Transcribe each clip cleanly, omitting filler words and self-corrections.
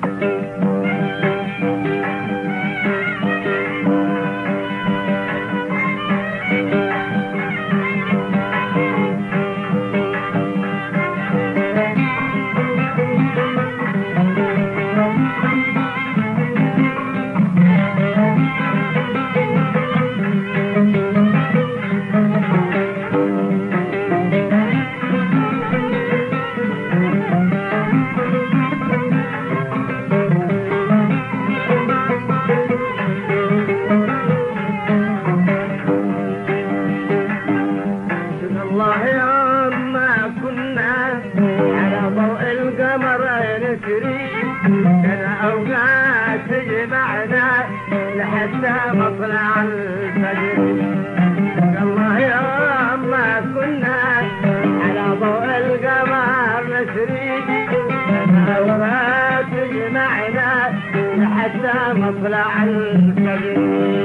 لحتى مطلع الفجر. الله يوم ما كنا على ضوء القمر نسري، الأوقات تجمعنا لحتى مطلع الفجر.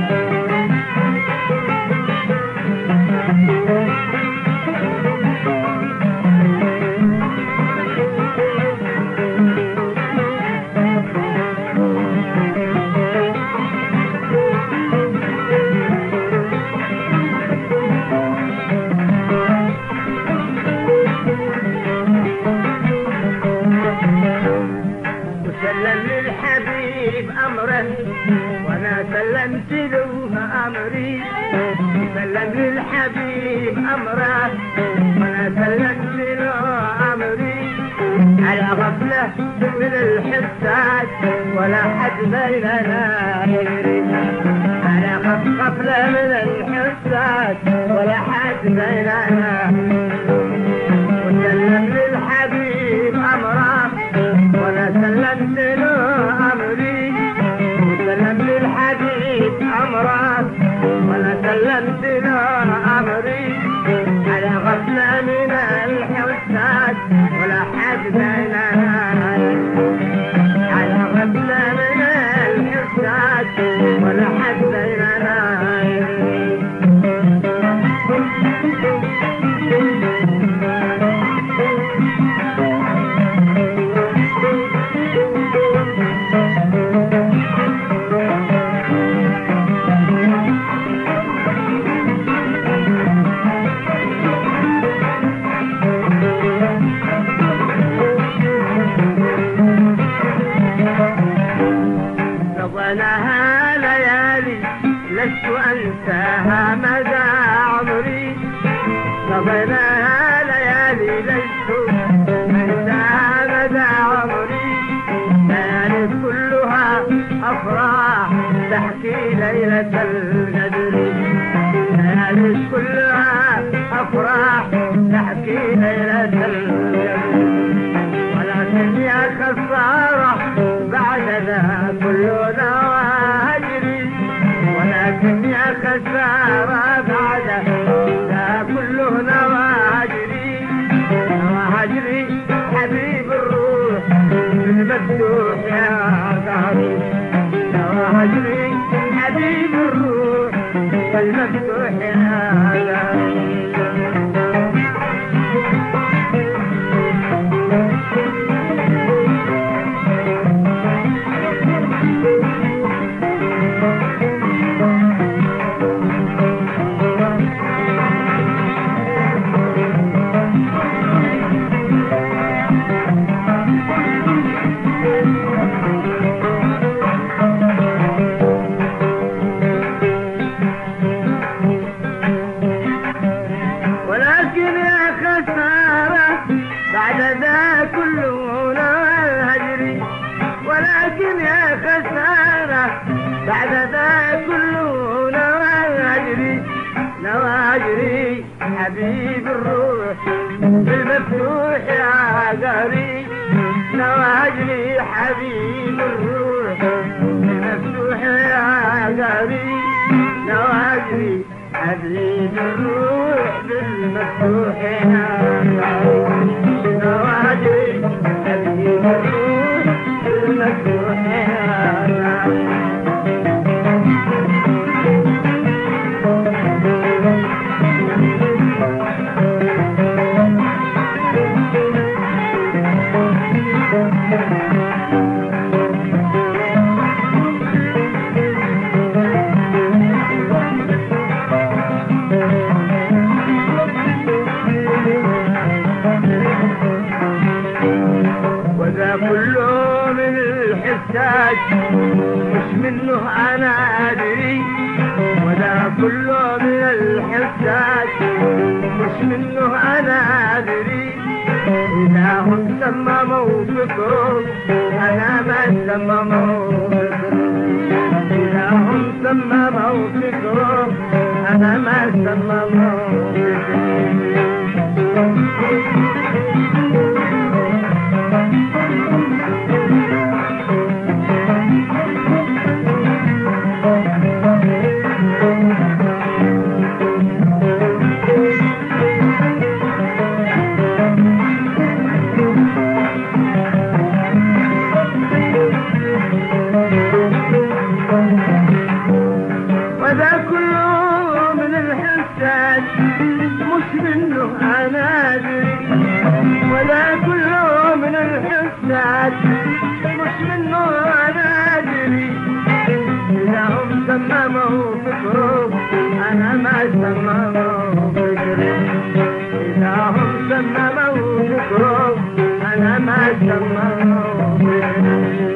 وانا سلمت له امري، سلم للحبيب امره وانا سلمت له امري، على غفله من الحسات ولا حد بيننا يدري، على غفله من الحسات ولا حد بيننا. وسلم للحبيب امره وانا سلمت له امري، سلم للحبيب أمره وأنا سلمت له أمري، على غفلة من الحسات ولا حد بيننا، على غفلة من الحسات ولا حد بيننا. قضيناها ليالي لست أنساها مدى عمري، قضيناها ليالي لست أنساها مدى عمري، ليالي كلها أفراح تحكي ليلة القدر، ليالي كلها أفراح تحكي ليلة القدر. ولكن يا خسارة بعد ذا كلنا وهجري، ولكن يا خسارة بعد ذا كلنا وهجري، وهجري حبيب الروح المفتوح يا قهري، وهجري حبيب الروح المفتوح يا قهري. بعد ذا كله نواجري نواجري حبيب الروح المفتوح يا قهري، نواجري حبيب الروح المفتوح يا قهري، نواجري حبيب الروح المفتوح يا قهري، نواجري حبيب الروح المفتوح يا قهري. الحساس مش منه انا ادري ولا كله من الحساس مش منه انا ادري اذا هم سمموا فكره انا ما سمموا فكره اذا هم سمموا فكره انا ما سمموا فكره وذا كله من الحساس مش منه انا ادري وذا كله من الحساس مش منه انا ادري اذا هم سمموا فكره انا ما سمموا فكري اذا هم سمموا فكره انا ما سمموا فكري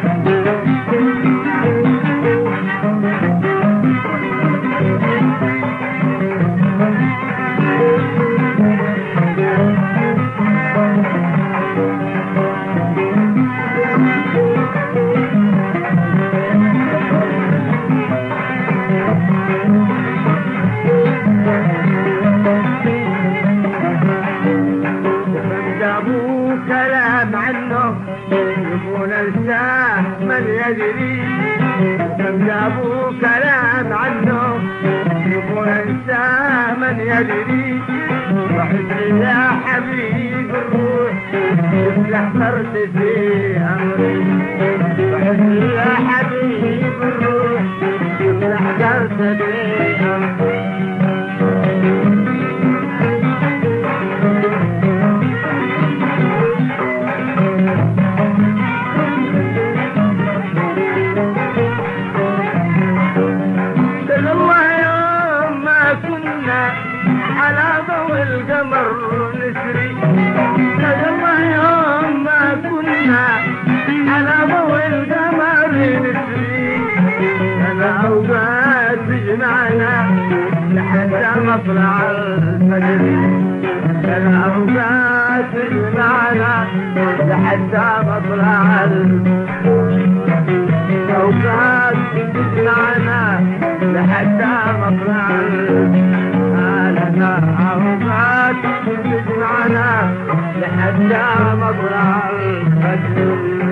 جابوا كلام عنه يبون انساه من يدري جابوا كلام عنه يبون انساه من يدري وحزن يا حبيب الروح يفلح فرد في امري وحزن يا حبيب الروح يفلح فرد في امري على ضوء القمر نسري الله يوم ما كنا على ضوء القمر نسري أنا أوقات تجمعنا لحتى مطلع الفجر أنا أوقات تجمعنا لحتى مطلع أوقات تجمعنا لحتى مطلع أوقات تجمعنا لحتى مطلع الفجر